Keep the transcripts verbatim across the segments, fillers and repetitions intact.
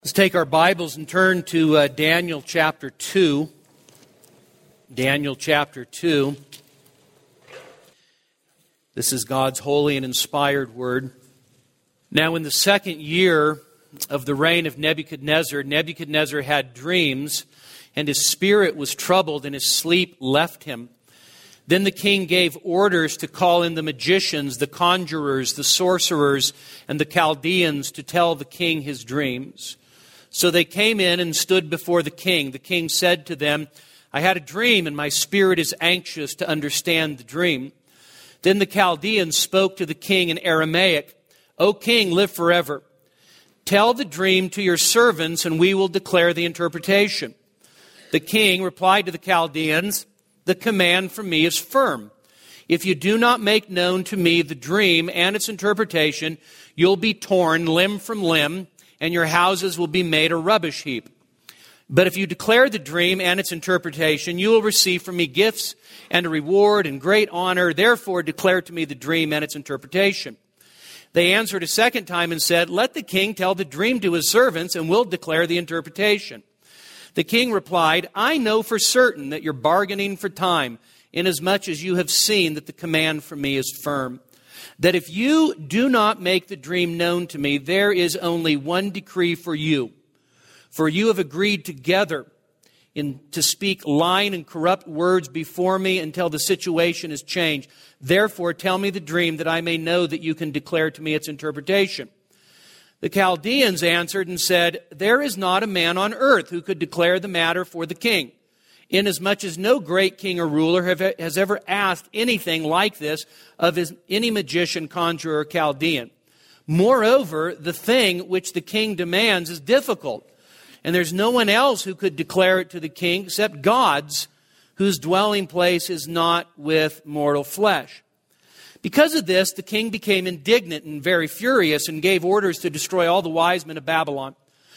Let's take our Bibles and turn to uh, Daniel chapter two. Daniel chapter two. This is God's holy and inspired word. Now, in the second year of the reign of Nebuchadnezzar, Nebuchadnezzar had dreams, and his spirit was troubled, and his sleep left him. Then the king gave orders to call in the magicians, the conjurers, the sorcerers, and the Chaldeans to tell the king his dreams. So they came in and stood before the king. The king said to them, I had a dream, and my spirit is anxious to understand the dream. Then the Chaldeans spoke to the king in Aramaic, O king, live forever. Tell the dream to your servants, and we will declare the interpretation. The king replied to the Chaldeans, The command from me is firm. If you do not make known to me the dream and its interpretation, you'll be torn limb from limb, and your houses will be made a rubbish heap. But if you declare the dream and its interpretation, you will receive from me gifts and a reward and great honor. Therefore, declare to me the dream and its interpretation. They answered a second time and said, Let the king tell the dream to his servants, and we'll declare the interpretation. The king replied, I know for certain that you're bargaining for time, inasmuch as you have seen that the command from me is firm. That if you do not make the dream known to me, there is only one decree for you. For you have agreed together in, to speak lying and corrupt words before me until the situation is changed. Therefore, tell me the dream that I may know that you can declare to me its interpretation. The Chaldeans answered and said, There is not a man on earth who could declare the matter for the king, inasmuch as no great king or ruler have, has ever asked anything like this of his, any magician, conjurer, or Chaldean. Moreover, the thing which the king demands is difficult, and there's no one else who could declare it to the king except God's, whose dwelling place is not with mortal flesh. Because of this, the king became indignant and very furious and gave orders to destroy all the wise men of Babylon.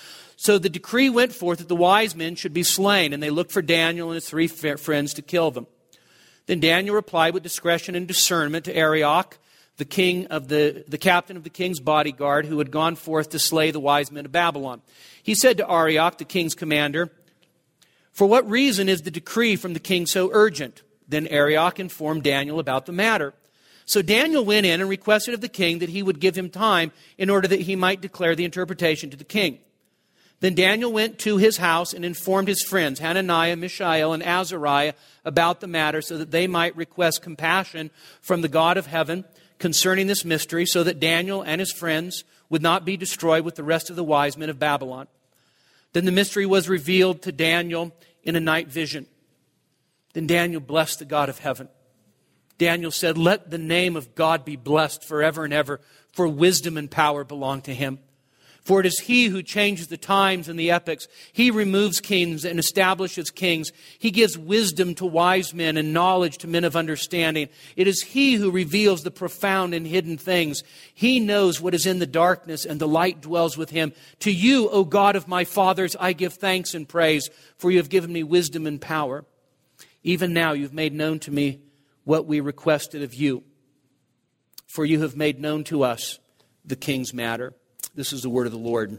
So the decree went forth that the wise men should be slain, and they looked for Daniel and his three friends to kill them. Then Daniel replied with discretion and discernment to Arioch, the king of the, the captain of the king's bodyguard, who had gone forth to slay the wise men of Babylon. He said to Arioch, the king's commander, For what reason is the decree from the king so urgent? Then Arioch informed Daniel about the matter. So Daniel went in and requested of the king that he would give him time in order that he might declare the interpretation to the king. Then Daniel went to his house and informed his friends, Hananiah, Mishael, and Azariah, about the matter so that they might request compassion from the God of heaven concerning this mystery, so that Daniel and his friends would not be destroyed with the rest of the wise men of Babylon. Then the mystery was revealed to Daniel in a night vision. Then Daniel blessed the God of heaven. Daniel said, Let the name of God be blessed forever and ever, for wisdom and power belong to him. For it is he who changes the times and the epochs. He removes kings and establishes kings. He gives wisdom to wise men and knowledge to men of understanding. It is he who reveals the profound and hidden things. He knows what is in the darkness, and the light dwells with him. To you, O God of my fathers, I give thanks and praise, for you have given me wisdom and power. Even now you have made known to me what we requested of you, for you have made known to us the king's matter. This is the word of the Lord.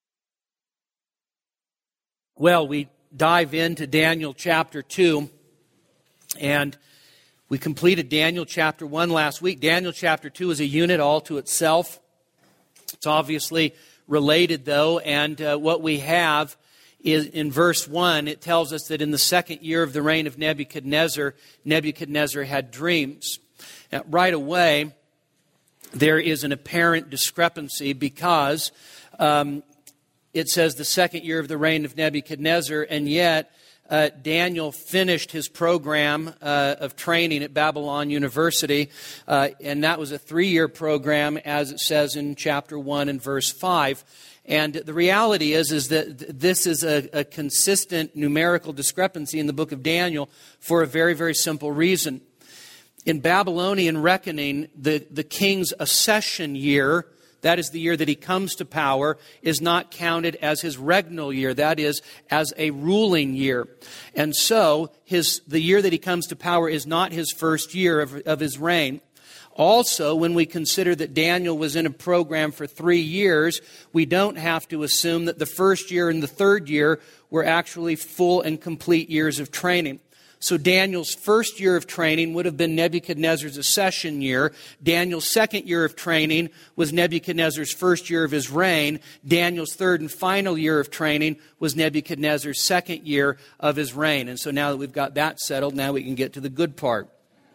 Well, we dive into Daniel chapter two, and we completed Daniel chapter one last week. Daniel chapter two is a unit all to itself. It's obviously related, though, and uh, what we have is in verse one, it tells us that in the second year of the reign of Nebuchadnezzar, Nebuchadnezzar had dreams. Now, right away, there is an apparent discrepancy because um, it says the second year of the reign of Nebuchadnezzar, and yet uh, Daniel finished his program uh, of training at Babylon University, uh, and that was a three-year program, as it says in chapter one and verse five. And the reality is, is that this is a, a consistent numerical discrepancy in the book of Daniel for a very, very simple reason. In Babylonian reckoning, the, the king's accession year, that is the year that he comes to power, is not counted as his regnal year, that is, as a ruling year. And so, his the year that he comes to power is not his first year of, of his reign. Also, when we consider that Daniel was in a program for three years, we don't have to assume that the first year and the third year were actually full and complete years of training. So Daniel's first year of training would have been Nebuchadnezzar's accession year. Daniel's second year of training was Nebuchadnezzar's first year of his reign. Daniel's third and final year of training was Nebuchadnezzar's second year of his reign. And so now that we've got that settled, now we can get to the good part.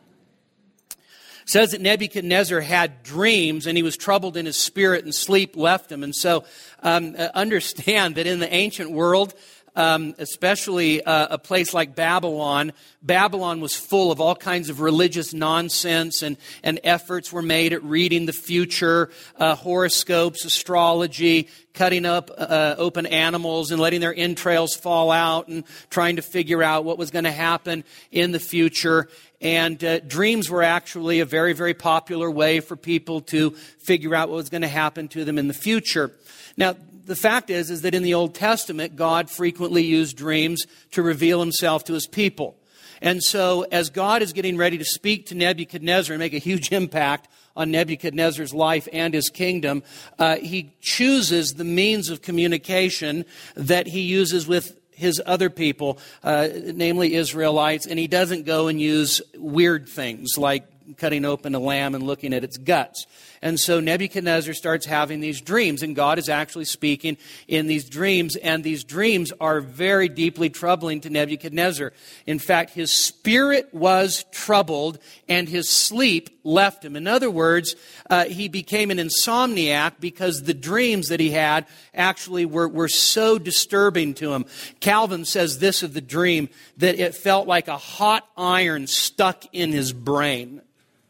It says that Nebuchadnezzar had dreams and he was troubled in his spirit and sleep left him. And so um, understand that in the ancient world, Um, especially uh, a place like Babylon. Babylon was full of all kinds of religious nonsense, and, and efforts were made at reading the future, uh, horoscopes, astrology, cutting up uh, open animals and letting their entrails fall out and trying to figure out what was going to happen in the future. And uh, dreams were actually a very, very popular way for people to figure out what was going to happen to them in the future. Now, the fact is, is that in the Old Testament, God frequently used dreams to reveal himself to his people. And so as God is getting ready to speak to Nebuchadnezzar and make a huge impact on Nebuchadnezzar's life and his kingdom, uh, he chooses the means of communication that he uses with his other people, uh, namely Israelites, and he doesn't go and use weird things like cutting open a lamb and looking at its guts. And so Nebuchadnezzar starts having these dreams, and God is actually speaking in these dreams, and these dreams are very deeply troubling to Nebuchadnezzar. In fact, his spirit was troubled, and his sleep left him. In other words, uh, he became an insomniac because the dreams that he had actually were, were so disturbing to him. Calvin says this of the dream, that it felt like a hot iron stuck in his brain.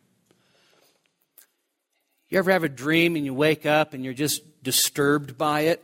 You ever have a dream and you wake up and you're just disturbed by it?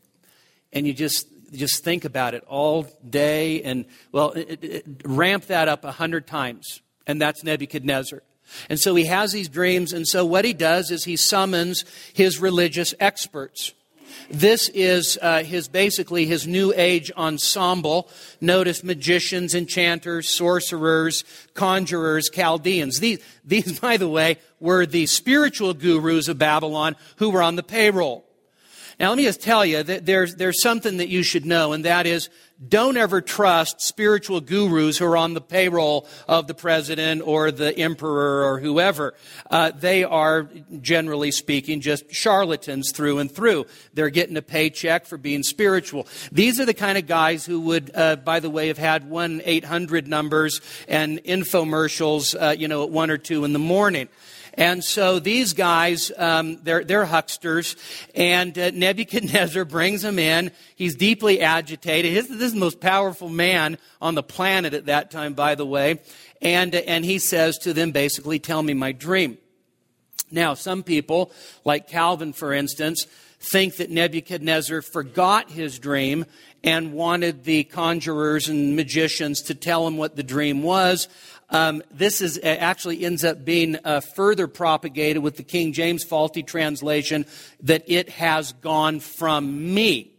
And you just just think about it all day and, well, it, it, ramp that up a hundred times. And that's Nebuchadnezzar. And so he has these dreams. And so what he does is he summons his religious experts. This is uh, his basically his New Age ensemble. Notice magicians, enchanters, sorcerers, conjurers, Chaldeans. These, these, by the way, were the spiritual gurus of Babylon who were on the payroll. Now, let me just tell you that there's, there's something that you should know, and that is, don't ever trust spiritual gurus who are on the payroll of the president or the emperor or whoever. Uh, they are, generally speaking, just charlatans through and through. They're getting a paycheck for being spiritual. These are the kind of guys who would, uh, by the way, have had one eight hundred numbers and infomercials, uh, you know, at one or two in the morning. And so these guys, um, they're, they're hucksters, and uh, Nebuchadnezzar brings them in. He's deeply agitated. His, this is the most powerful man on the planet at that time, by the way. And, uh, and he says to them, basically, tell me my dream. Now, some people, like Calvin, for instance, think that Nebuchadnezzar forgot his dream and wanted the conjurers and magicians to tell him what the dream was. Um, this is actually ends up being uh, further propagated with the King James faulty translation, that it has gone from me.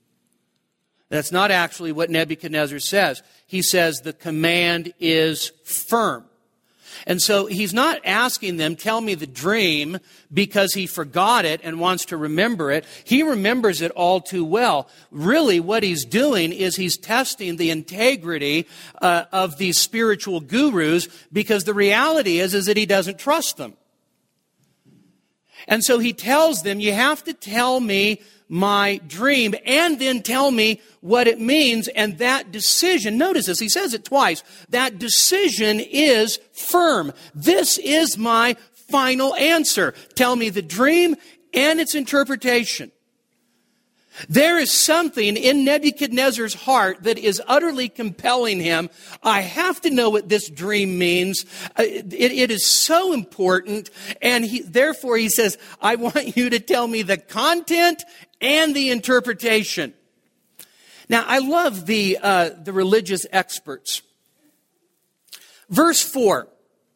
That's not actually what Nebuchadnezzar says. He says the command is firm. And so he's not asking them, tell me the dream, because he forgot it and wants to remember it. He remembers it all too well. Really, what he's doing is he's testing the integrity uh, of these spiritual gurus, because the reality is, is that he doesn't trust them. And so he tells them, you have to tell me my dream and then tell me what it means. And that decision, notice this, he says it twice, that decision is firm. This is my final answer. Tell me the dream and its interpretation. There is something in Nebuchadnezzar's heart that is utterly compelling him. I have to know what this dream means. It, it is so important. And he, therefore he says, I want you to tell me the content and the interpretation. Now, I love the, uh, the religious experts. Verse four.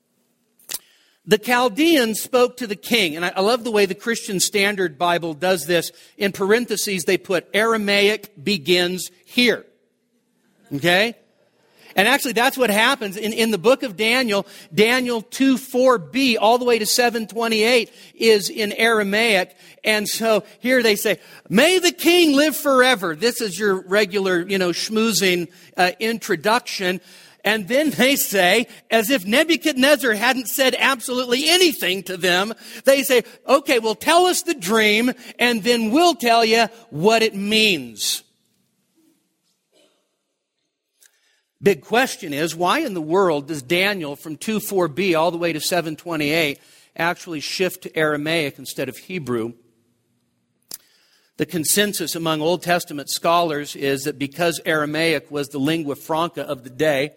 The Chaldeans spoke to the king, and I love the way the Christian Standard Bible does this. In parentheses, they put Aramaic begins here. Okay? And actually, that's what happens in, in the book of Daniel. Daniel two four b all the way to seven twenty-eight is in Aramaic. And so here they say, "May the king live forever." This is your regular, you know, schmoozing uh, introduction. And then they say, as if Nebuchadnezzar hadn't said absolutely anything to them, they say, "Okay, well, tell us the dream, and then we'll tell you what it means." Big question is, why in the world does Daniel from two four b all the way to seven twenty-eight actually shift to Aramaic instead of Hebrew? The consensus among Old Testament scholars is that because Aramaic was the lingua franca of the day,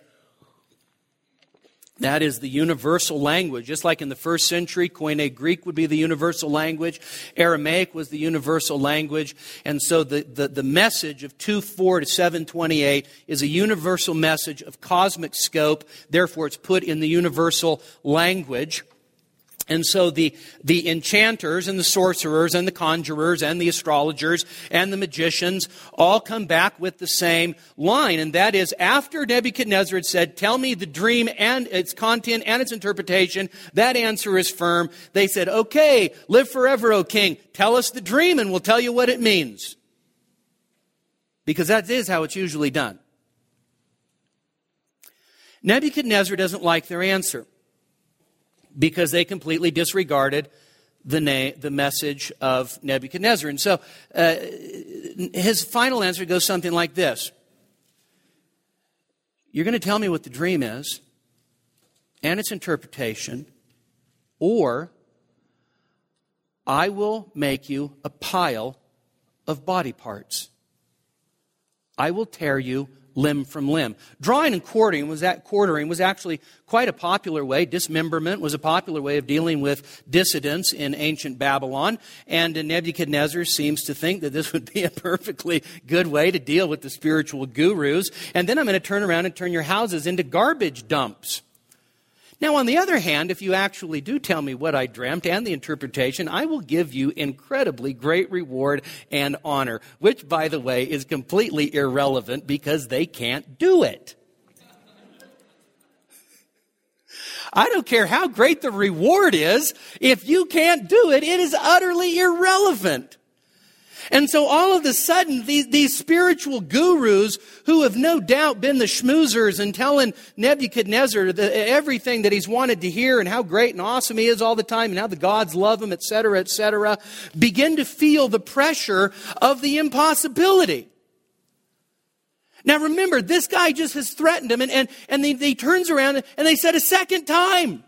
that is the universal language. Just like in the first century, Koine Greek would be the universal language. Aramaic was the universal language. And so the, the, the message of two four to seven twenty-eight is a universal message of cosmic scope. Therefore, it's put in the universal language. And so the, the enchanters and the sorcerers and the conjurers and the astrologers and the magicians all come back with the same line. And that is, after Nebuchadnezzar had said, "Tell me the dream and its content and its interpretation," that answer is firm. They said, "Okay, live forever, O king. Tell us the dream and we'll tell you what it means." Because that is how it's usually done. Nebuchadnezzar doesn't like their answer, because they completely disregarded the na- the message of Nebuchadnezzar. And so uh, his final answer goes something like this: "You're going to tell me what the dream is and its interpretation, or I will make you a pile of body parts. I will tear you limb from limb." Drawing and quartering was that quartering was actually quite a popular way. Dismemberment was a popular way of dealing with dissidents in ancient Babylon. And Nebuchadnezzar seems to think that this would be a perfectly good way to deal with the spiritual gurus. And then I'm going to turn around and turn your houses into garbage dumps. Now, on the other hand, if you actually do tell me what I dreamt and the interpretation, I will give you incredibly great reward and honor, which, by the way, is completely irrelevant because they can't do it. I don't care how great the reward is. If you can't do it, it is utterly irrelevant. And so all of a sudden, these, these spiritual gurus who have no doubt been the schmoozers and telling Nebuchadnezzar the, everything that he's wanted to hear and how great and awesome he is all the time and how the gods love him, et cetera, et cetera, begin to feel the pressure of the impossibility. Now remember, this guy just has threatened him, and, and, and he, he turns around and they said a second time,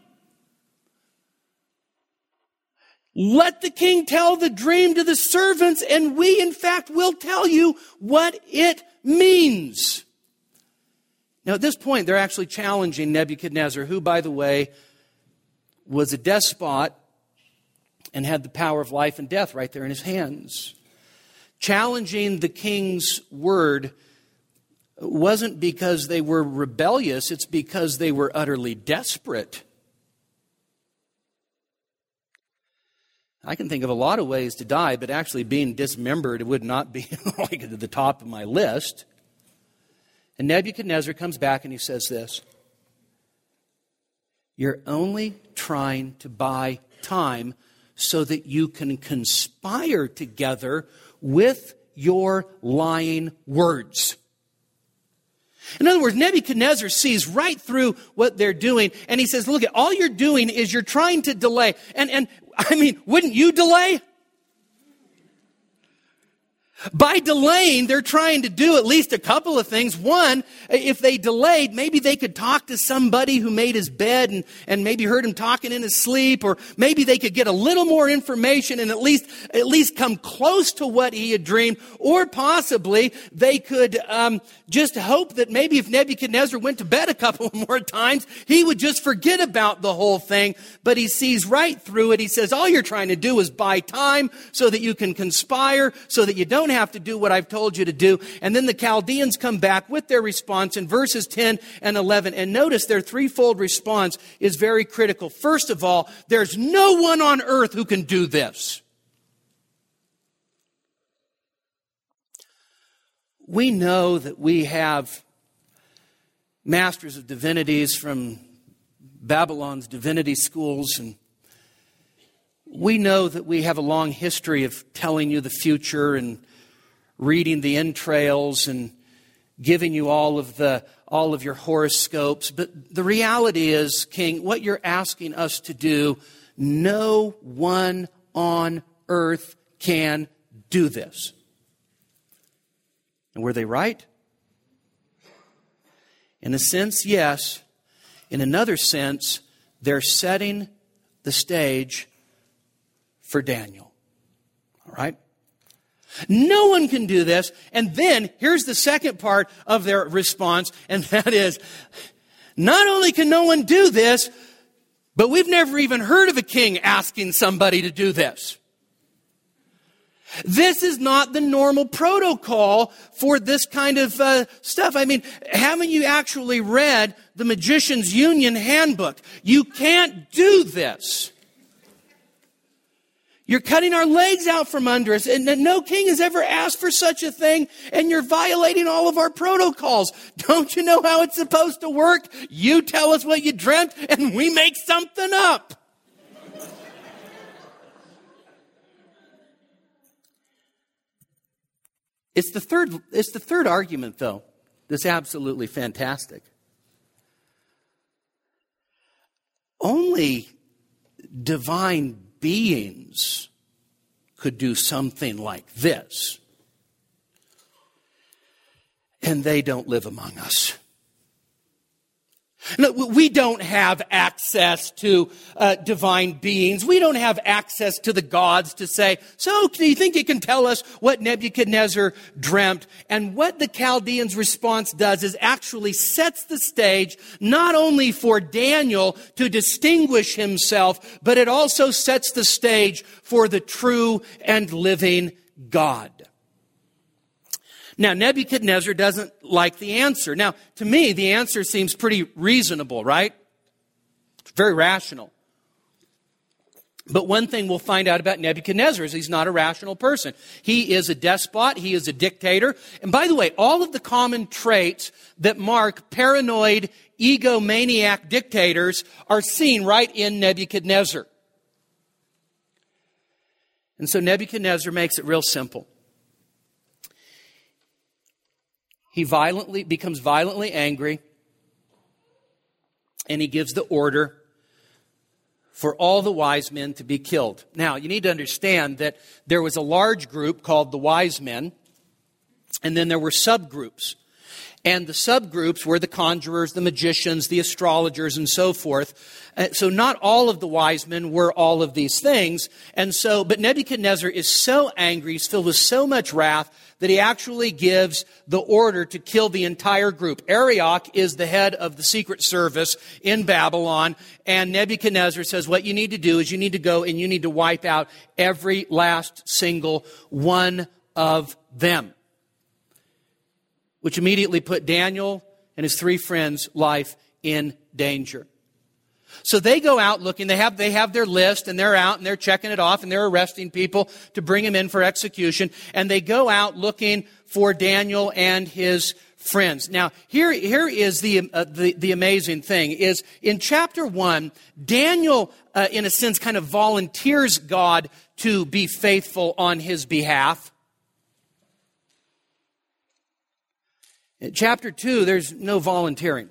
"Let the king tell the dream to the servants, and we, in fact, will tell you what it means." Now, at this point, they're actually challenging Nebuchadnezzar, who, by the way, was a despot and had the power of life and death right there in his hands. Challenging the king's word wasn't because they were rebellious, it's because they were utterly desperate. I can think of a lot of ways to die, but actually being dismembered would not be like at the top of my list. And Nebuchadnezzar comes back and he says this: "You're only trying to buy time so that you can conspire together with your lying words." In other words, Nebuchadnezzar sees right through what they're doing, and he says, "Look, all you're doing is you're trying to delay." And, and I mean, wouldn't you delay? By delaying, they're trying to do at least a couple of things. One, if they delayed, maybe they could talk to somebody who made his bed and, and maybe heard him talking in his sleep, or maybe they could get a little more information and at least at least come close to what he had dreamed. Or possibly they could um, just hope that maybe if Nebuchadnezzar went to bed a couple more times, he would just forget about the whole thing. But he sees right through it. He says, all you're trying to do is buy time so that you can conspire, so that you don't have to do what I've told you to do. And then the Chaldeans come back with their response in verses ten and eleven. And notice their threefold response is very critical. First of all, there's no one on earth who can do this. We know that we have masters of divinities from Babylon's divinity schools, and we know that we have a long history of telling you the future and reading the entrails and giving you all of the all of your horoscopes. But the reality is, King, what you're asking us to do, no one on earth can do this. And were they right? In a sense, yes. In another sense, they're setting the stage for Daniel. All right? No one can do this. And then, here's the second part of their response, and that is, not only can no one do this, but we've never even heard of a king asking somebody to do this. This is not the normal protocol for this kind of uh, stuff. I mean, haven't you actually read the Magician's Union Handbook? You can't do this. You're cutting our legs out from under us, and no king has ever asked for such a thing, and you're violating all of our protocols. Don't you know how it's supposed to work? You tell us what you dreamt, and we make something up. It's the third, it's the third argument, though, that's absolutely fantastic. Only divine beings could do something like this. And they don't live among us. No, we don't have access to uh, divine beings. We don't have access to the gods to say, so do you think you can tell us what Nebuchadnezzar dreamt? And what the Chaldeans' response does is actually sets the stage not only for Daniel to distinguish himself, but it also sets the stage for the true and living God. Now, Nebuchadnezzar doesn't like the answer. Now, to me, the answer seems pretty reasonable, right? It's very rational. But one thing we'll find out about Nebuchadnezzar is he's not a rational person. He is a despot. He is a dictator. And by the way, all of the common traits that mark paranoid, egomaniac dictators are seen right in Nebuchadnezzar. And so Nebuchadnezzar makes it real simple. He violently becomes violently angry, and he gives the order for all the wise men to be killed. Now, you need to understand that there was a large group called the wise men, and then there were subgroups. And the subgroups were the conjurers, the magicians, the astrologers, and so forth. Uh, so not all of the wise men were all of these things. And so, but Nebuchadnezzar is so angry, he's filled with so much wrath, that he actually gives the order to kill the entire group. Arioch is the head of the secret service in Babylon, and Nebuchadnezzar says, what you need to do is you need to go and you need to wipe out every last single one of them. Which immediately put Daniel and his three friends' life in danger. So they go out looking, they have, they have their list, and they're out and they're checking it off, and they're arresting people to bring them in for execution. And they go out looking for Daniel and his friends. Now, here, here is the, uh, the, the amazing thing, is in chapter one, Daniel, uh, in a sense, kind of volunteers God to be faithful on his behalf. In chapter two, there's no volunteering.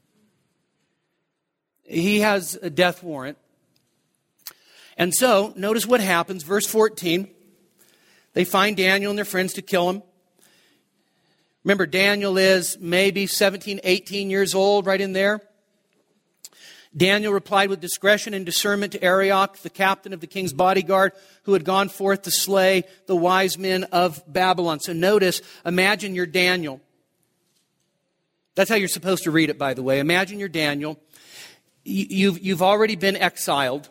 He has a death warrant. And so, notice what happens. Verse fourteen, they find Daniel and their friends to kill him. Remember, Daniel is maybe seventeen, eighteen years old, right in there. Daniel replied with discretion and discernment to Arioch, the captain of the king's bodyguard, who had gone forth to slay the wise men of Babylon. So notice, imagine you're Daniel. That's how you're supposed to read it, by the way. Imagine you're Daniel. You've, you've already been exiled.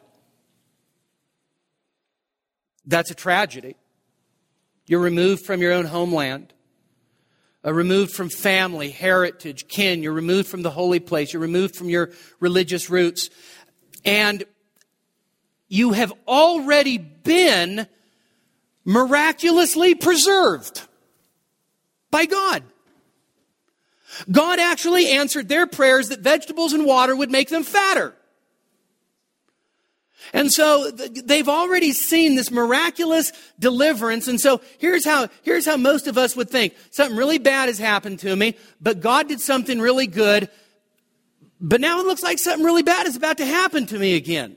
That's a tragedy. You're removed from your own homeland. Uh, removed from family, heritage, kin. You're removed from the holy place. You're removed from your religious roots. And you have already been miraculously preserved by God. God actually answered their prayers that vegetables and water would make them fatter. And so they've already seen this miraculous deliverance. And so here's how, here's how most of us would think. Something really bad has happened to me, but God did something really good. But now it looks like something really bad is about to happen to me again.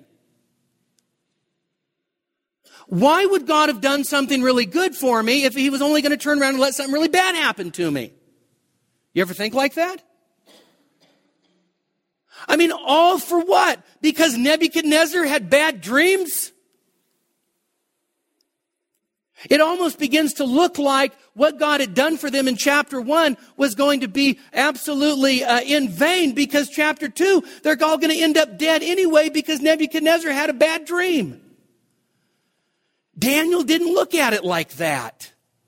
Why would God have done something really good for me if he was only going to turn around and let something really bad happen to me? You ever think like that? I mean, all for what? Because Nebuchadnezzar had bad dreams? It almost begins to look like what God had done for them in chapter one was going to be absolutely uh, in vain, because chapter two, they're all going to end up dead anyway because Nebuchadnezzar had a bad dream. Daniel didn't look at it like that.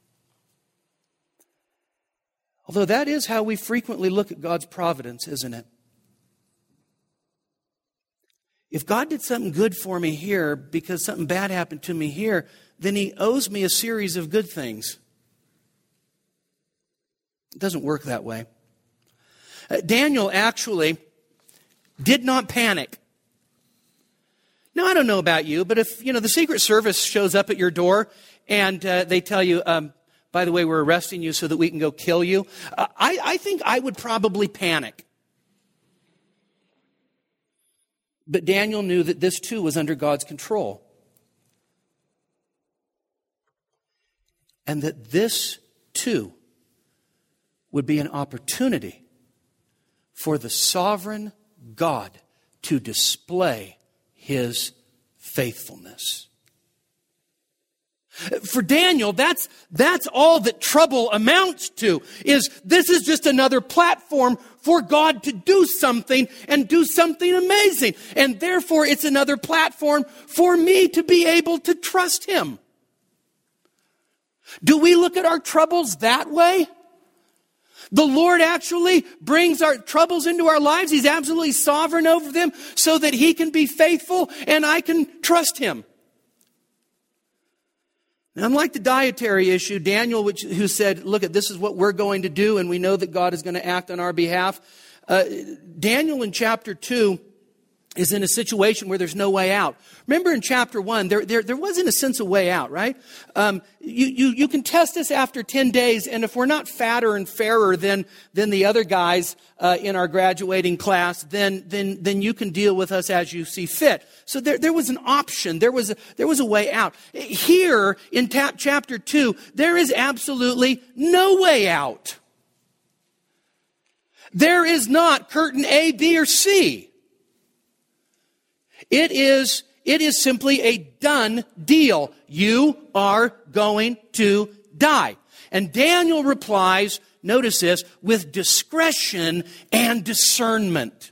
Although that is how we frequently look at God's providence, isn't it? If God did something good for me here because something bad happened to me here, then he owes me a series of good things. It doesn't work that way. Uh, Daniel actually did not panic. Now, I don't know about you, but if, you know, the Secret Service shows up at your door and uh, they tell you, um, by the way, we're arresting you so that we can go kill you, uh, I, I think I would probably panic. But Daniel knew that this too was under God's control. And that this too would be an opportunity for the sovereign God to display his faithfulness. For Daniel, that's, that's all that trouble amounts to, is this is just another platform for God to do something and do something amazing. And therefore, it's another platform for me to be able to trust him. Do we look at our troubles that way? The Lord actually brings our troubles into our lives. He's absolutely sovereign over them so that he can be faithful and I can trust him. Now, unlike the dietary issue, Daniel, which, who said, look, this is what we're going to do and we know that God is going to act on our behalf. Uh, Daniel in chapter two is in a situation where there's no way out. Remember in chapter one, there, there, there wasn't a sense of way out, right? Um, you, you, you can test us after ten days, and if we're not fatter and fairer than, than the other guys uh, in our graduating class, then, then, then you can deal with us as you see fit. So there, there was an option. There was a, there was a way out. Here in ta- chapter two, there is absolutely no way out. There is not curtain A, B, or C. It is, it is simply a done deal. You are going to die. And Daniel replies, notice this, with discretion and discernment.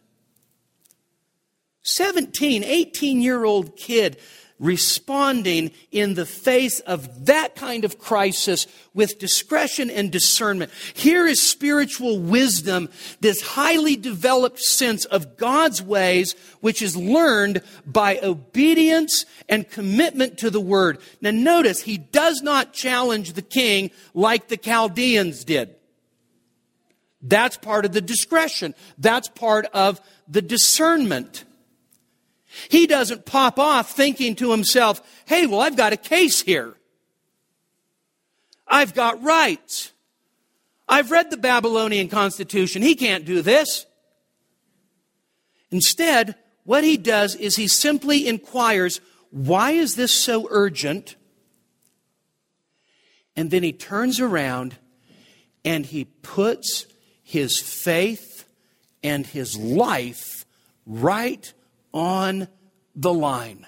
seventeen, eighteen-year-old kid responding in the face of that kind of crisis with discretion and discernment. Here is spiritual wisdom, this highly developed sense of God's ways, which is learned by obedience and commitment to the word. Now notice, he does not challenge the king like the Chaldeans did. That's part of the discretion. That's part of the discernment. He doesn't pop off thinking to himself, hey, well, I've got a case here. I've got rights. I've read the Babylonian Constitution. He can't do this. Instead, what he does is he simply inquires, why is this so urgent? And then he turns around and he puts his faith and his life right on the line.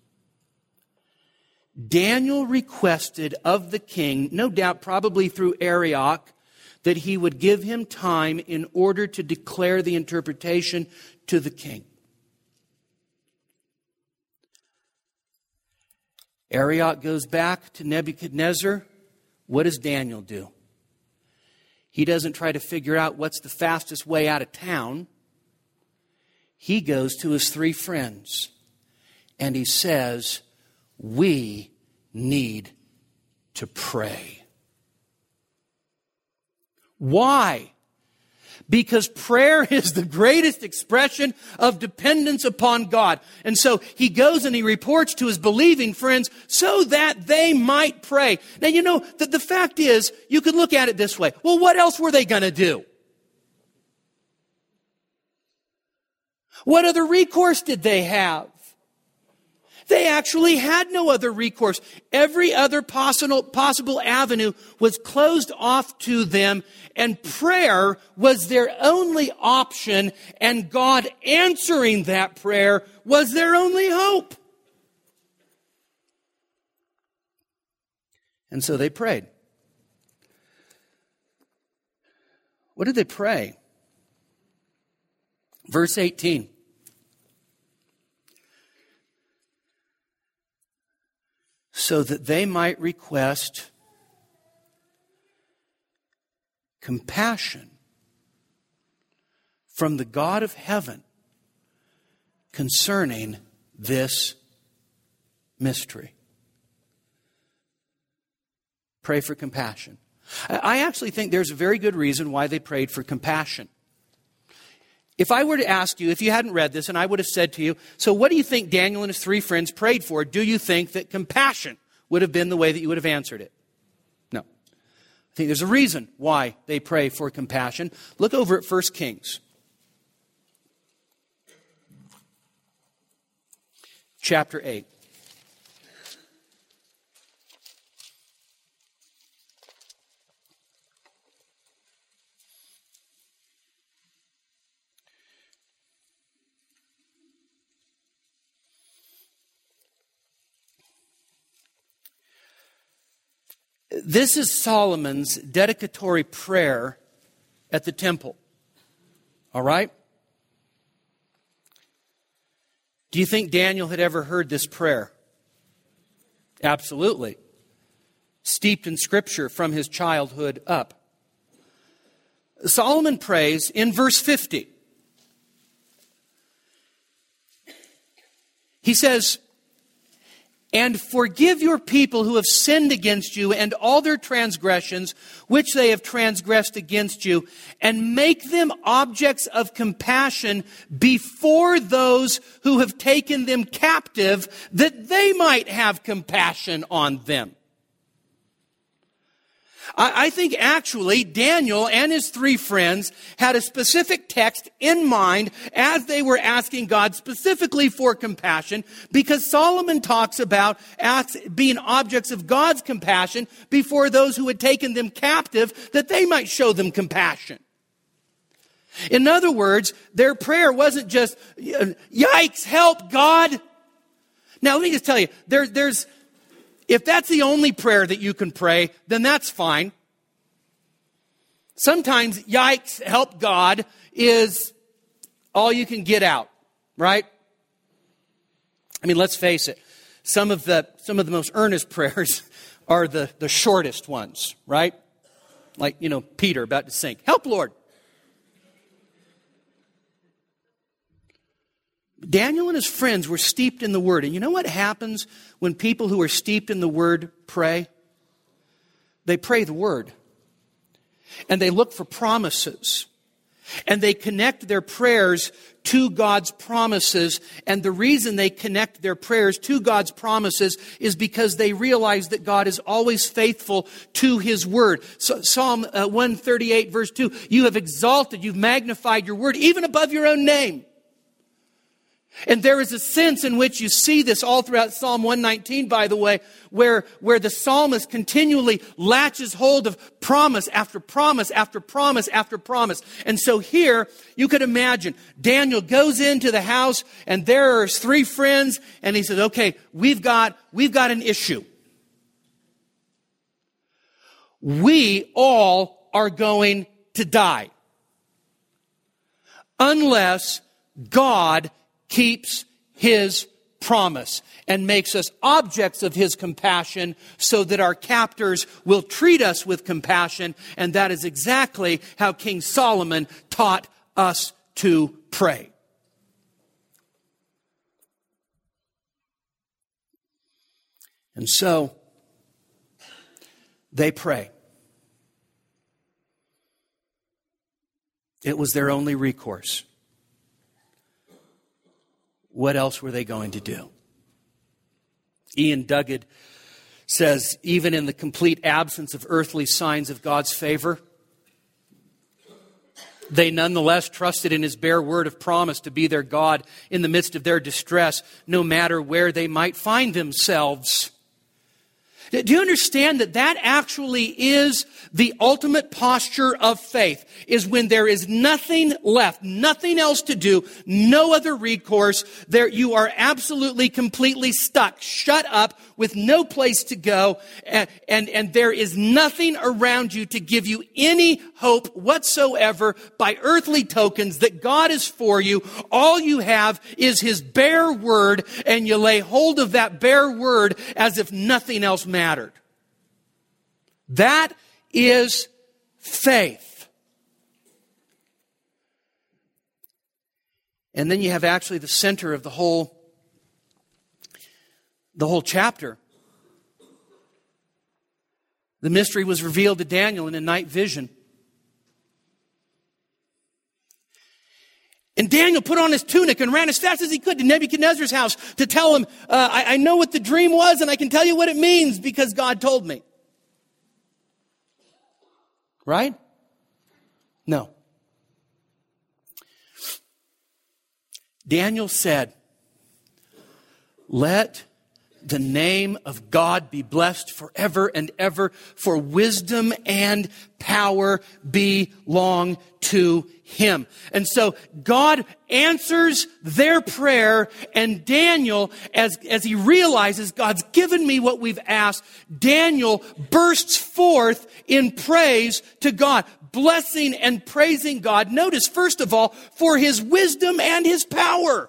Daniel requested of the king, no doubt probably through Arioch, that he would give him time in order to declare the interpretation to the king. Arioch goes back to Nebuchadnezzar. What does Daniel do? He doesn't try to figure out what's the fastest way out of town. He goes to his three friends and he says, we need to pray. Why? Because prayer is the greatest expression of dependence upon God. And so he goes and he reports to his believing friends so that they might pray. Now, you know, the, the fact is, you could look at it this way. Well, what else were they going to do? What other recourse did they have? They actually had no other recourse. Every other possible, possible avenue was closed off to them, and prayer was their only option, and God answering that prayer was their only hope. And so they prayed. What did they pray? Verse eighteen. So that they might request compassion from the God of heaven concerning this mystery. Pray for compassion. I actually think there's a very good reason why they prayed for compassion. If I were to ask you, if you hadn't read this, and I would have said to you, so what do you think Daniel and his three friends prayed for? Do you think that compassion would have been the way that you would have answered it? No. I think there's a reason why they pray for compassion. Look over at First Kings. Chapter eight. This is Solomon's dedicatory prayer at the temple. All right? Do you think Daniel had ever heard this prayer? Absolutely. Steeped in Scripture from his childhood up. Solomon prays in verse fifty. He says, "And forgive your people who have sinned against you and all their transgressions which they have transgressed against you, and make them objects of compassion before those who have taken them captive, that they might have compassion on them." I think actually Daniel and his three friends had a specific text in mind as they were asking God specifically for compassion, because Solomon talks about being objects of God's compassion before those who had taken them captive, that they might show them compassion. In other words, their prayer wasn't just, yikes, help, God. Now, let me just tell you, there, there's... if that's the only prayer that you can pray, then that's fine. Sometimes, yikes, help God is all you can get out, right? I mean, let's face it. Some of the some of the most earnest prayers are the, the shortest ones, right? Like, you know, Peter about to sink. Help, Lord. Daniel and his friends were steeped in the Word. And you know what happens when people who are steeped in the Word pray? They pray the Word. And they look for promises. And they connect their prayers to God's promises. And the reason they connect their prayers to God's promises is because they realize that God is always faithful to His Word. So, Psalm uh, one thirty-eight verse two, you have exalted, you've magnified your Word, even above your own name. And there is a sense in which you see this all throughout Psalm one nineteen, by the way, where, where the psalmist continually latches hold of promise after promise after promise after promise. And so here, you could imagine, Daniel goes into the house and there are his three friends and he says, okay, we've got, we've got an issue. We all are going to die unless God keeps His promise and makes us objects of His compassion so that our captors will treat us with compassion. And that is exactly how King Solomon taught us to pray. And so they pray. It was their only recourse. What else were they going to do? Ian Duggett says, even in the complete absence of earthly signs of God's favor, they nonetheless trusted in His bare word of promise to be their God in the midst of their distress, no matter where they might find themselves. Do you understand that that actually is the ultimate posture of faith? Is when there is nothing left, nothing else to do, no other recourse. There you are absolutely, completely stuck, shut up, with no place to go, and, and, and there is nothing around you to give you any hope whatsoever by earthly tokens that God is for you. All you have is His bare word, and you lay hold of that bare word as if nothing else mattered. That is faith. And then you have actually the center of the whole, the whole chapter. The mystery was revealed to Daniel in a night vision. And Daniel put on his tunic and ran as fast as he could to Nebuchadnezzar's house to tell him, uh, I, I know what the dream was and I can tell you what it means because God told me. Right? No. Daniel said, let the name of God be blessed forever and ever, for wisdom and power belong to Him. And so God answers their prayer, and Daniel, as, as he realizes God's given me what we've asked, Daniel bursts forth in praise to God, blessing and praising God. Notice, first of all, for His wisdom and His power.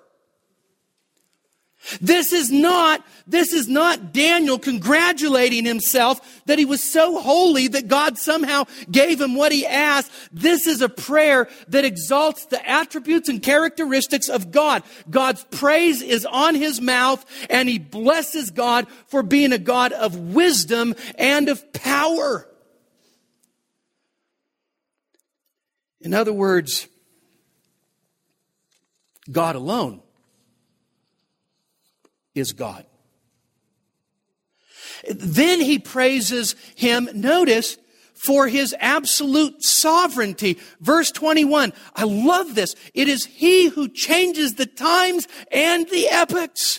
This is not, this is not Daniel congratulating himself that he was so holy that God somehow gave him what he asked. This is a prayer that exalts the attributes and characteristics of God. God's praise is on his mouth, and he blesses God for being a God of wisdom and of power. In other words, God alone is God. Then he praises Him, notice, for His absolute sovereignty. Verse twenty-one, I love this. It is He who changes the times and the epochs.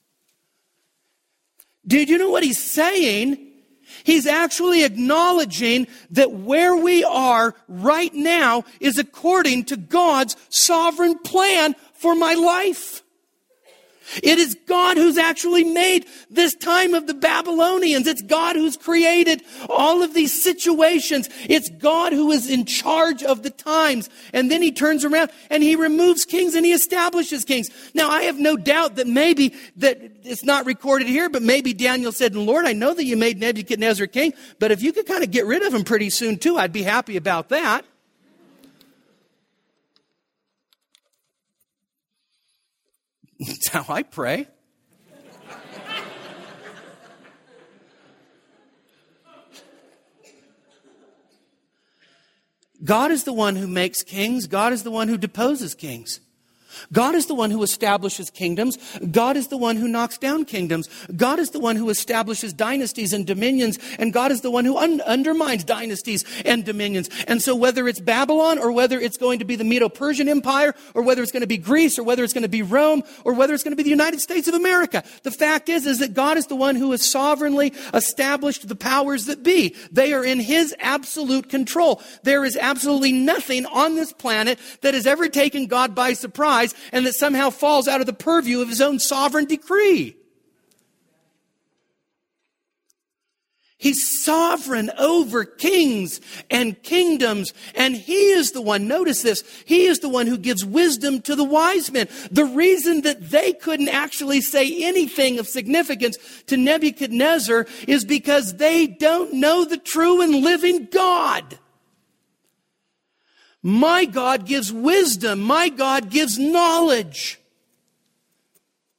Did you know what he's saying? He's actually acknowledging that where we are right now is according to God's sovereign plan for my life. It is God who's actually made this time of the Babylonians. It's God who's created all of these situations. It's God who is in charge of the times. And then He turns around and He removes kings and He establishes kings. Now, I have no doubt that maybe, that it's not recorded here, but maybe Daniel said, Lord, I know that you made Nebuchadnezzar king, but if you could kind of get rid of him pretty soon too, I'd be happy about that. That's how I pray. God is the one who makes kings. God is the one who deposes kings. God is the one who establishes kingdoms. God is the one who knocks down kingdoms. God is the one who establishes dynasties and dominions. And God is the one who un- undermines dynasties and dominions. And so whether it's Babylon, or whether it's going to be the Medo-Persian Empire, or whether it's going to be Greece, or whether it's going to be Rome, or whether it's going to be the United States of America, the fact is, is that God is the one who has sovereignly established the powers that be. They are in His absolute control. There is absolutely nothing on this planet that has ever taken God by surprise and that somehow falls out of the purview of His own sovereign decree. He's sovereign over kings and kingdoms, and He is the one, notice this, He is the one who gives wisdom to the wise men. The reason that they couldn't actually say anything of significance to Nebuchadnezzar is because they don't know the true and living God. My God gives wisdom. My God gives knowledge.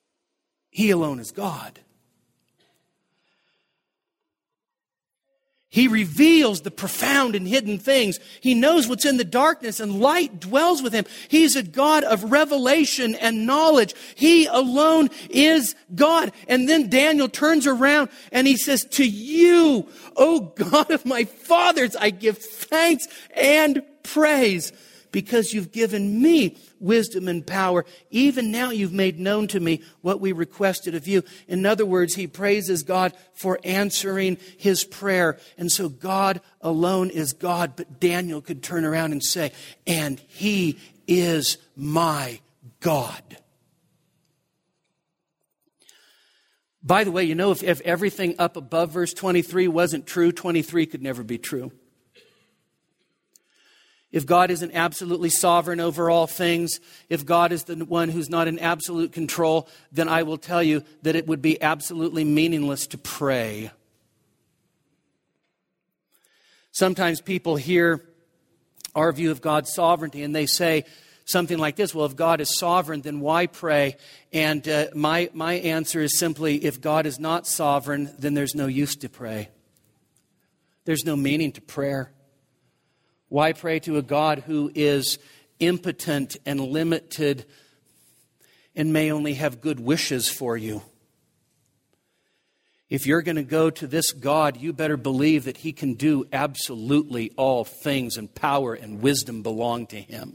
He alone is God. He reveals the profound and hidden things. He knows what's in the darkness, and light dwells with him. He's a God of revelation and knowledge. He alone is God. And then Daniel turns around and he says, to you, O God of my fathers, I give thanks and praise, because you've given me wisdom and power. Even now you've made known to me what we requested of you. In other words, he praises God for answering his prayer. And so God alone is God. But Daniel could turn around and say, and he is my God. By the way, you know, if, if everything up above verse twenty-three wasn't true, twenty-three could never be true. If God isn't absolutely sovereign over all things, if God is the one who's not in absolute control, then I will tell you that it would be absolutely meaningless to pray. Sometimes people hear our view of God's sovereignty and they say something like this, well, if God is sovereign, then why pray? And uh, my, my answer is simply, if God is not sovereign, then there's no use to pray. There's no meaning to prayer. Why pray to a God who is impotent and limited and may only have good wishes for you? If you're going to go to this God, you better believe that he can do absolutely all things, and power and wisdom belong to him.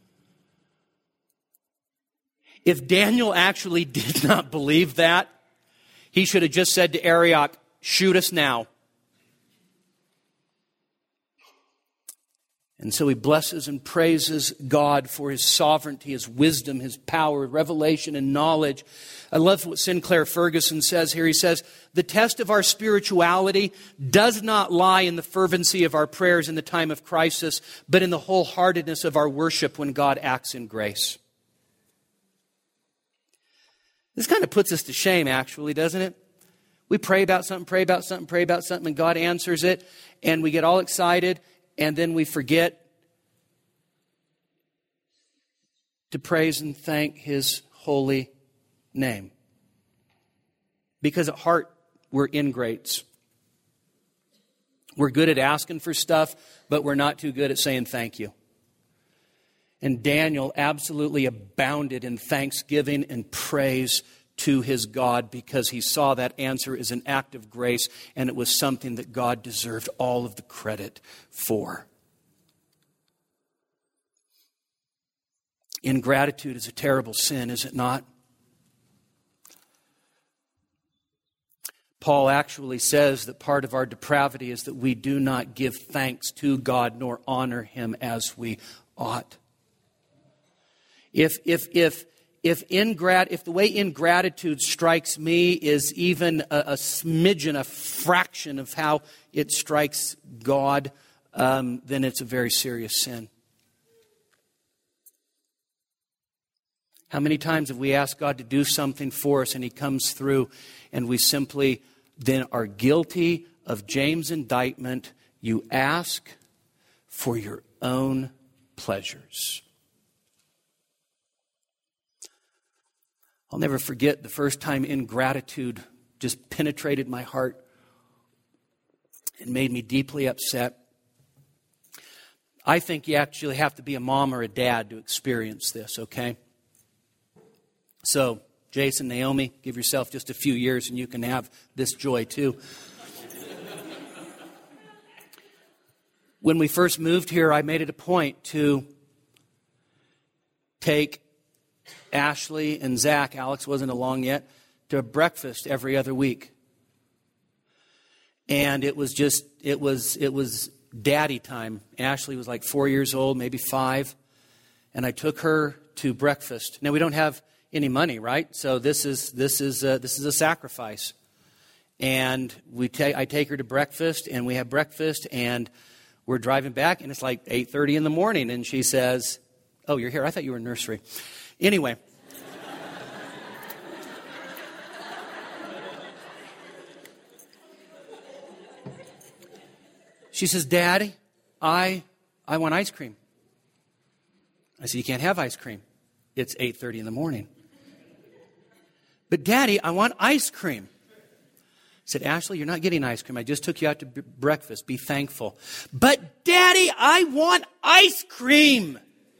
If Daniel actually did not believe that, he should have just said to Arioch, shoot us now. And so he blesses and praises God for his sovereignty, his wisdom, his power, revelation, and knowledge. I love what Sinclair Ferguson says here. He says, the test of our spirituality does not lie in the fervency of our prayers in the time of crisis, but in the wholeheartedness of our worship when God acts in grace. This kind of puts us to shame, actually, doesn't it? We pray about something, pray about something, pray about something, and God answers it, and we get all excited, and then we forget to praise and thank his holy name. Because at heart, we're ingrates. We're good at asking for stuff, but we're not too good at saying thank you. And Daniel absolutely abounded in thanksgiving and praise to his God, because he saw that answer as an act of grace, and it was something that God deserved all of the credit for. Ingratitude is a terrible sin, is it not? Paul actually says that part of our depravity is that we do not give thanks to God nor honor him as we ought. If if if if ingrat if the way ingratitude strikes me is even a, a smidgen, a fraction of how it strikes God, um, then it's a very serious sin. How many times have we asked God to do something for us and he comes through, and we simply then are guilty of James' indictment? You ask for your own pleasures. I'll never forget the first time ingratitude just penetrated my heart and made me deeply upset. I think you actually have to be a mom or a dad to experience this, okay? So, Jason, Naomi, give yourself just a few years and you can have this joy too. When we first moved here, I made it a point to take Ashley and Zach, Alex wasn't along yet, to breakfast every other week. And it was just, it was, it was daddy time. Ashley was like four years old, maybe five. And I took her to breakfast. Now, we don't have any money, right? So this is, this is, a, this is a sacrifice. And we take, I take her to breakfast, and we have breakfast, and we're driving back, and it's like eight thirty in the morning. And she says, oh, you're here? I thought you were in nursery. Anyway. She says, Daddy, I I want ice cream. I said, you can't have ice cream. It's eight thirty in the morning. But Daddy, I want ice cream. I said, Ashley, you're not getting ice cream. I just took you out to b- breakfast. Be thankful. But Daddy, I want ice cream.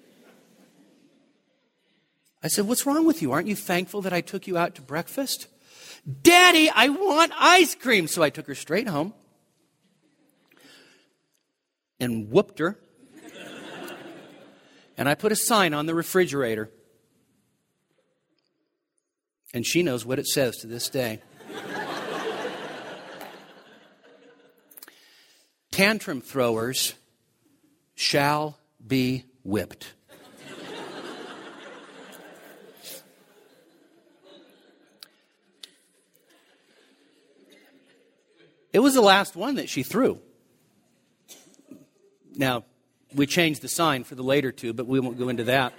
I said, what's wrong with you? Aren't you thankful that I took you out to breakfast? Daddy, I want ice cream. So I took her straight home and whooped her. And I put a sign on the refrigerator. And she knows what it says to this day. Tantrum throwers shall be whipped. It was the last one that she threw. Now, we changed the sign for the later two, but we won't go into that.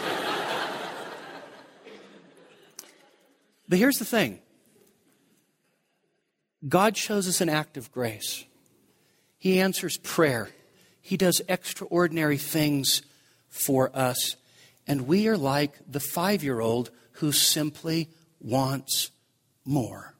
But here's the thing. God shows us an act of grace. He answers prayer. He does extraordinary things for us. And we are like the five-year-old who simply wants more.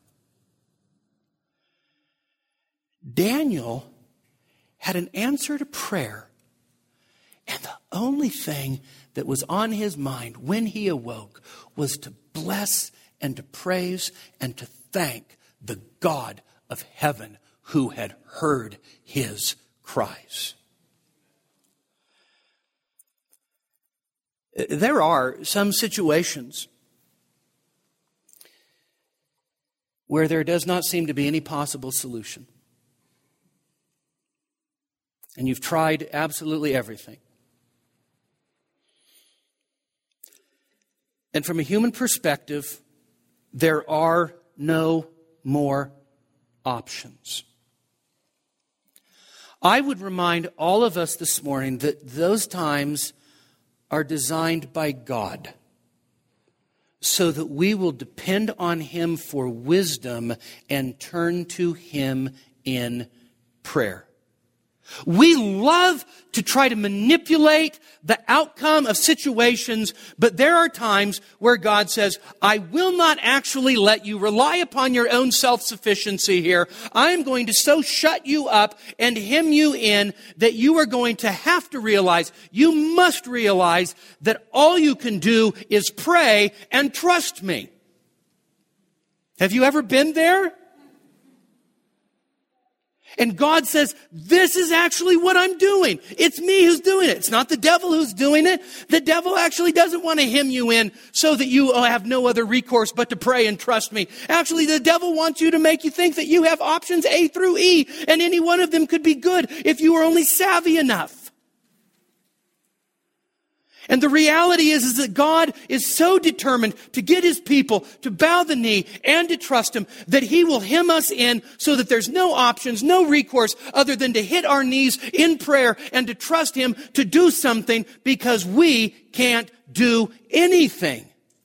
Daniel had an answer to prayer. And the only thing that was on his mind when he awoke was to bless and to praise and to thank the God of heaven who had heard his cries. There are some situations where there does not seem to be any possible solution. And you've tried absolutely everything. And from a human perspective, there are no more options. I would remind all of us this morning that those times are designed by God so that we will depend on Him for wisdom and turn to Him in prayer. We love to try to manipulate the outcome of situations, but there are times where God says, I will not actually let you rely upon your own self-sufficiency here. I am going to so shut you up and hem you in that you are going to have to realize, you must realize that all you can do is pray and trust me. Have you ever been there? And God says, this is actually what I'm doing. It's me who's doing it. It's not the devil who's doing it. The devil actually doesn't want to hem you in so that you have no other recourse but to pray and trust me. Actually, the devil wants you to make you think that you have options A through E, and any one of them could be good if you were only savvy enough. And the reality is, is that God is so determined to get His people to bow the knee and to trust Him that He will hem us in so that there's no options, no recourse other than to hit our knees in prayer and to trust Him to do something because we can't do anything.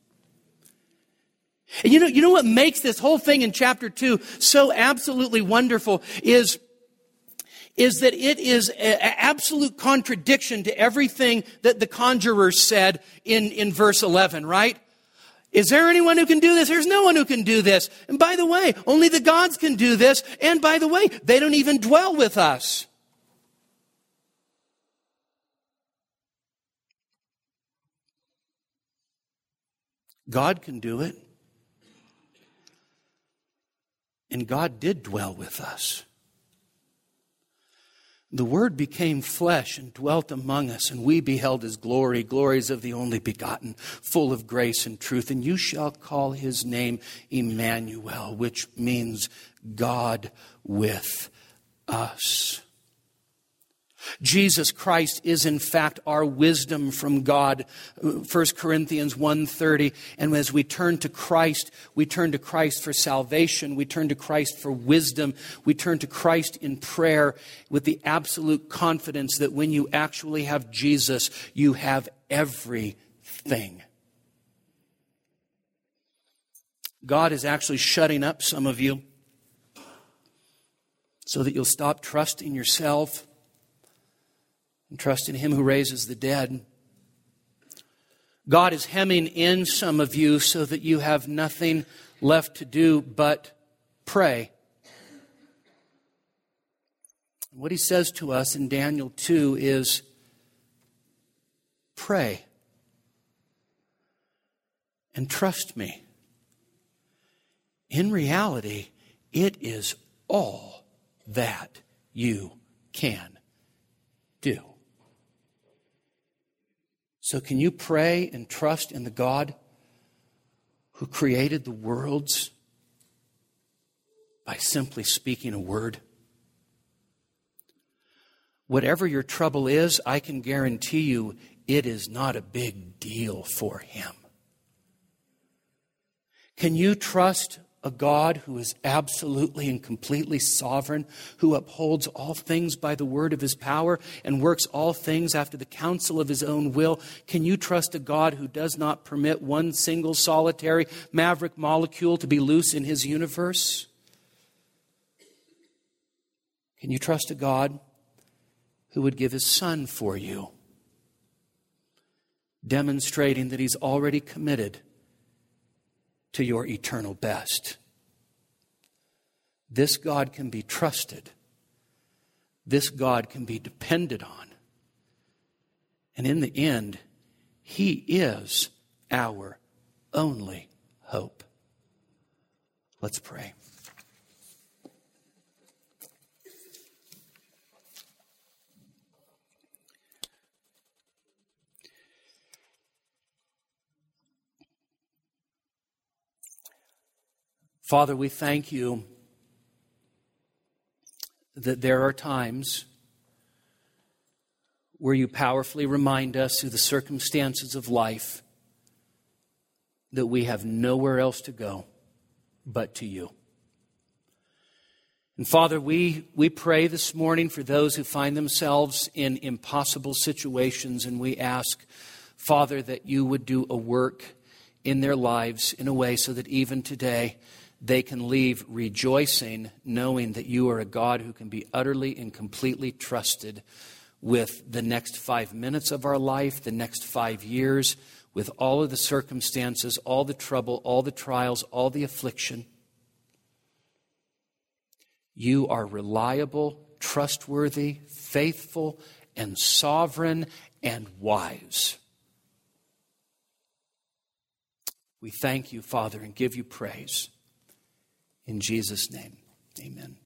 And you know, you know what makes this whole thing in chapter two so absolutely wonderful is is that it is an absolute contradiction to everything that the conjurer said in, in verse eleven, right? Is there anyone who can do this? There's no one who can do this. And by the way, only the gods can do this. And by the way, they don't even dwell with us. God can do it. And God did dwell with us. The Word became flesh and dwelt among us, and we beheld His glory, glories of the only begotten, full of grace and truth. And you shall call His name Emmanuel, which means God with us. Jesus Christ is in fact our wisdom from God. First Corinthians one thirty. And as we turn to Christ, we turn to Christ for salvation. We turn to Christ for wisdom. We turn to Christ in prayer with the absolute confidence that when you actually have Jesus, you have everything. God is actually shutting up some of you so that you'll stop trusting yourself and trust in Him who raises the dead. God is hemming in some of you so that you have nothing left to do but pray And what he says to us in Daniel two is, pray and trust me. In reality, it is all that you can do. So can you pray and trust in the God who created the worlds by simply speaking a word? Whatever your trouble is, I can guarantee you it is not a big deal for him. Can you trust a God who is absolutely and completely sovereign, who upholds all things by the word of his power and works all things after the counsel of his own will? Can you trust a God who does not permit one single solitary maverick molecule to be loose in his universe? Can you trust a God who would give his Son for you, demonstrating that he's already committed to your eternal best? This God can be trusted. This God can be depended on. And in the end, he is our only hope. Let's pray. Father, we thank you that there are times where you powerfully remind us through the circumstances of life that we have nowhere else to go but to you. And Father, we, we pray this morning for those who find themselves in impossible situations, and we ask, Father, that you would do a work in their lives in a way so that even today they can leave rejoicing, knowing that you are a God who can be utterly and completely trusted with the next five minutes of our life, the next five years, with all of the circumstances, all the trouble, all the trials, all the affliction. You are reliable, trustworthy, faithful, and sovereign and wise. We thank you, Father, and give you praise. In Jesus' name, amen.